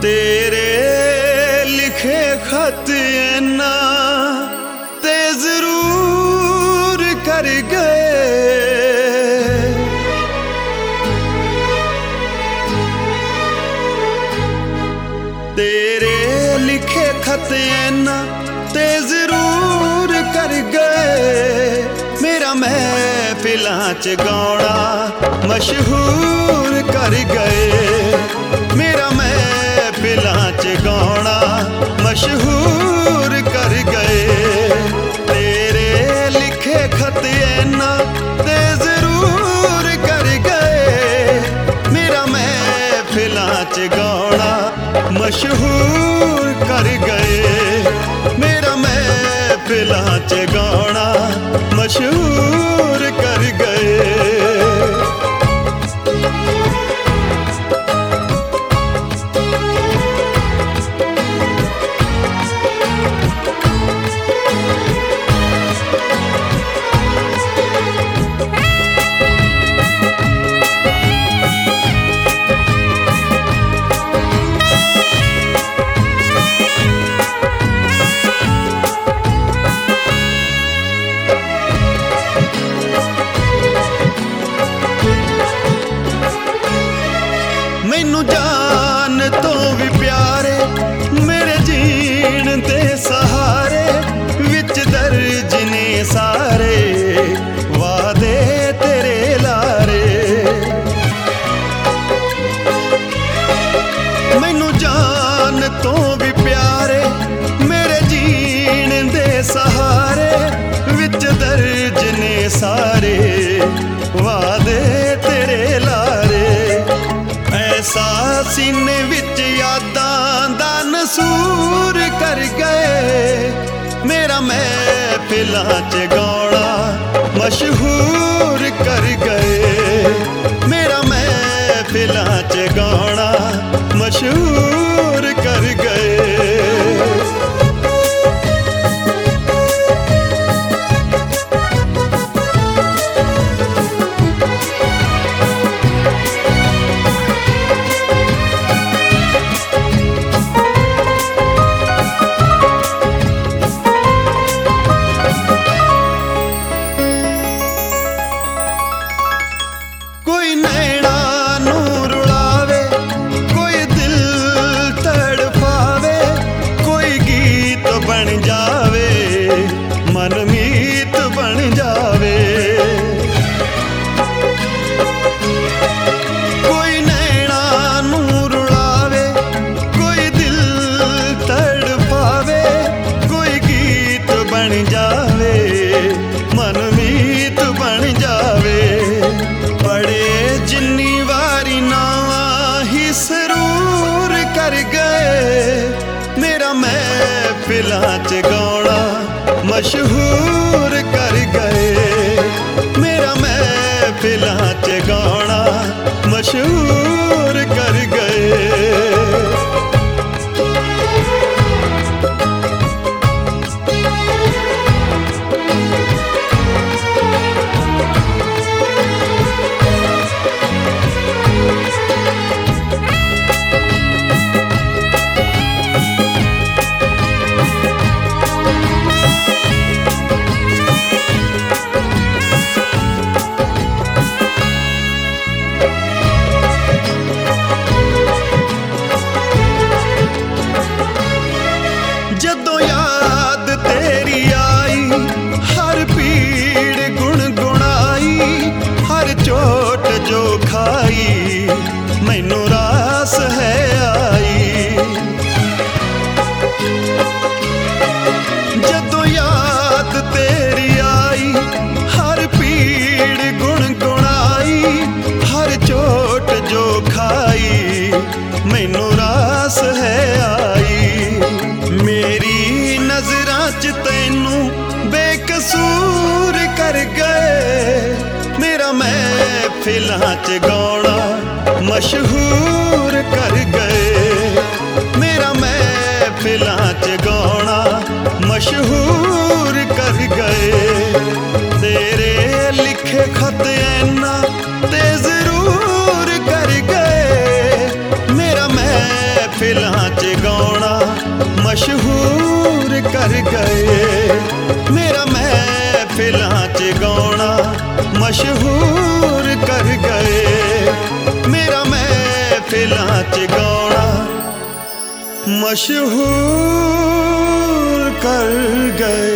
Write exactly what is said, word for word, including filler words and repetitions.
तेरे लिखे खत ना ते जरूर कर गए। तेरे लिखे खत ना ते जरूर कर गए। मेरा महफिलां च गाउणा मशहूर कर गए। मेरा महफिलां च गाउणा मशहूर कर गए। तेरे लिखे खत ना ते जरूर कर गए। मेरा महफिलां च गाउणा मशहूर कर गए। मेरा महफिलां च गाउणा मशहूर कर गए। मैनू जान तो भी प्यारे मेरे जीण दे सहारे विच दर्ज ने सारे वादे तेरे लारे। मैनू जान तो भी प्यारे मेरे जीण दे सहारे विच दर्ज ने सारे वादे तेरे लारे। ऐसा सीने विच यादां दा नसूर कर गए। मेरा महफिलां च गाउणा मशहूर कर गए। मेरा महफिलां च गाउणा मशहूर कर गए। कोई नैना नू रुलावे, कोई दिल तड़पावे, कोई गीत बन जावे, मनमीत बन जावे। कोई नैना नू रुलावे, कोई दिल तड़पावे, कोई गीत बन जावे, मनमीत बन जावे। बड़े जिन्नी वारी नावा ही सरूर कर गए। मेरा महफिलां च गाउणा मशहूर कर गए। मेरा महफिलां च गाउणा मशहूर कर गए। जदों याद तेरी आई हर पीड़ गुणगुणाई, हर चोट जो खाई मैनू रास है आई। जदों याद तेरी आई हर पीड़ गुणगुणाई, हर चोट जो खाई मैनू रास है आई। मेरी नजरां च तैनू बेकसूर कर गए। मेरा महफिलां च गाउणा मशहूर कर गए। मेरा महफिलां च गाउणा मशहूर कर गए। तेरे लिखे खत ना ते जरूर कर गए। मेरा महफिलां च गाउणा मशहूर कर गए। मेरा महफिलां च गाउणा मशहूर कर गए। मेरा महफिलां च गाउणा मशहूर कर गए।